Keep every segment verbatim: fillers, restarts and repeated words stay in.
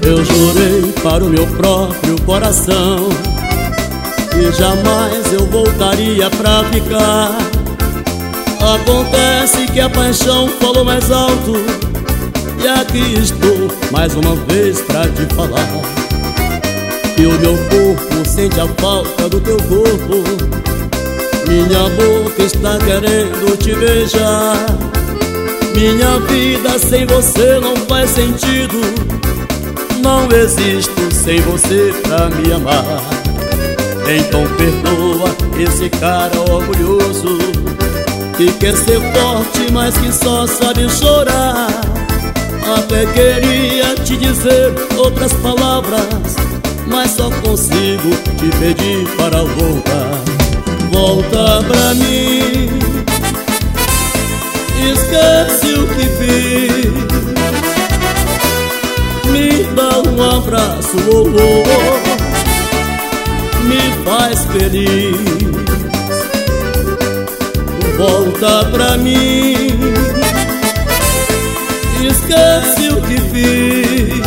Eu jurei para o meu próprio coração que jamais eu voltaria pra ficar. Acontece que a paixão falou mais alto, e aqui estou mais uma vez pra te falar que o meu corpo sente a falta do teu corpo. Minha boca está querendo te beijar. Minha vida sem você não faz sentido. Não existo sem você pra me amar. Então perdoa esse cara orgulhoso que quer ser forte, mas que só sabe chorar. Até queria te dizer outras palavras, mas só consigo te pedir para voltar. Volta pra mim, esquece o que fiz, me dá um abraço, oh, oh, oh, me faz feliz. Volta pra mim, esquece o que fiz,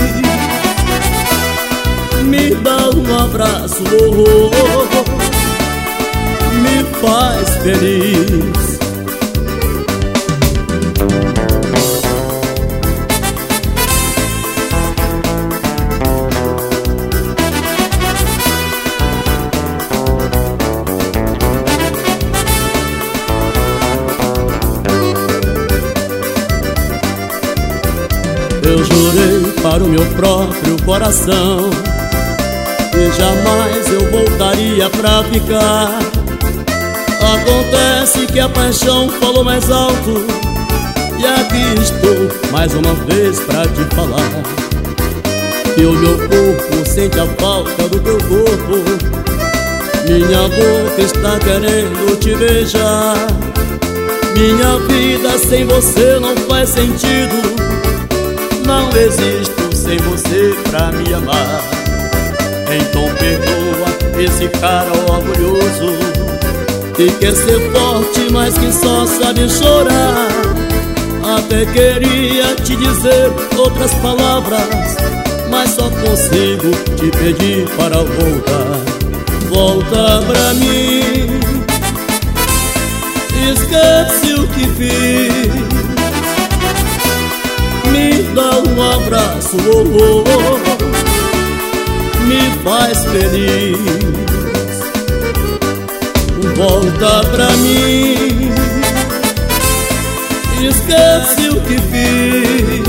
me dá um abraço, oh, oh, oh, me faz feliz. Eu jurei para o meu próprio coração que jamais eu voltaria pra ficar. Acontece que a paixão falou mais alto, e aqui estou mais uma vez pra te falar que o meu corpo sente a falta do teu corpo. Minha boca está querendo te beijar. Minha vida sem você não faz sentido. Não existo sem você pra me amar. Então perdoa esse cara orgulhoso que quer ser forte, mas que só sabe chorar. Até queria te dizer outras palavras, mas só consigo te pedir para voltar. Volta pra mim, esquece o que fiz, me dá um abraço, oh, oh, oh, me faz feliz. Volta pra mim, esquece o que fiz,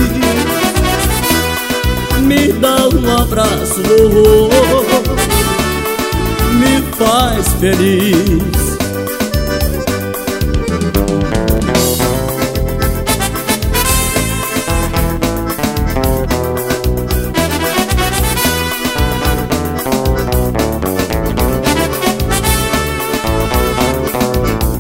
me dá um abraço, oh, oh, oh, me faz feliz.